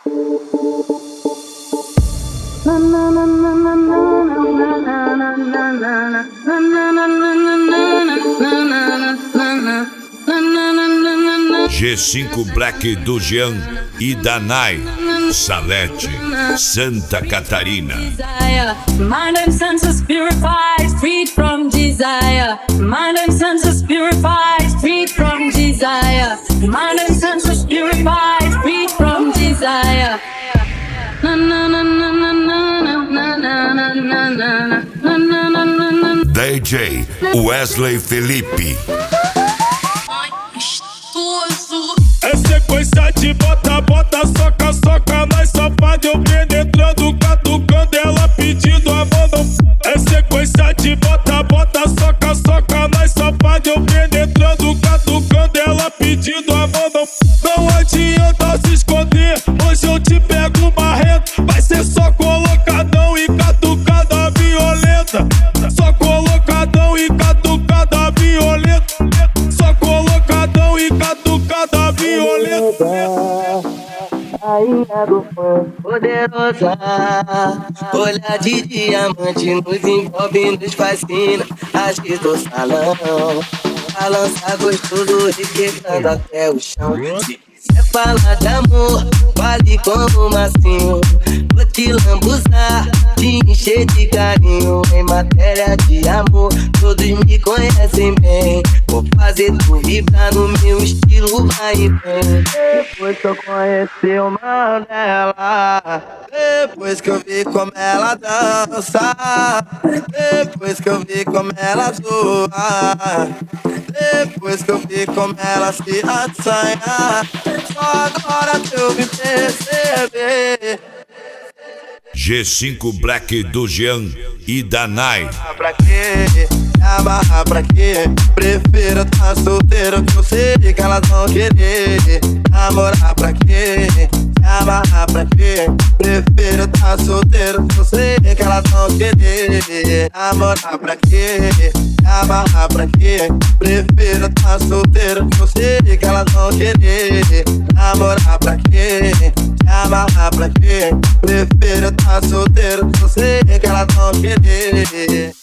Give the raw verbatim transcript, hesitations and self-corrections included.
G cinco Black do Jean e da Nai, Salete, Santa Catarina. Mind and senses purified, freed from desire. Mind and senses purified, freed from desire. Mind and senses purified, freed from desire. Na na na na na na na na na na na. D J Wesley Felipe. É sequência de bota, bota, soca, soca, nós safado, eu penetrando, catucando, ela pedindo a mão. É sequência de bota, bota, soca, soca, nós safado, eu penetrando, catucando, ela pedindo a mão. Não adianta se esconder, hoje eu te pego barreto. Vai ser só colocadão e catucada violenta. Só colocadão e catucada violenta. Só colocadão e catucada violenta. Rainha do funk, poderosa, olhar de diamante nos envolve, nos fascina. Agita o salão, balança gostoso, requebrando até o chão. Se quiser falar de amor, fale como macio. Vou te lambuzar, te encher de carinho. Em matéria de amor, todos me conhecem bem. Vou fazer tu vibrar no meu estilo, vai e vem. Depois que eu conheci o Mandela, depois que eu vi como ela dança, depois que eu vi como ela zoa, depois que eu vi como ela se assanha, só agora que eu me perceber. G cinco Black do Jean e da Nai. Pra quê? Me amarrar pra quê? Prefiro tá solteiro, que eu sei que elas vão querer. Namorar pra quê? Me amarrar pra quê? Prefiro tá solteiro, que eu sei que elas vão querer. Namorar pra quê? Me amarrar pra quê? Prefiro tá solteiro, que eu sei que elas vão querer. Namorar pra quê? Me amarrar pra quê? Prefiro tá solteiro, que eu sei que elas vão querer.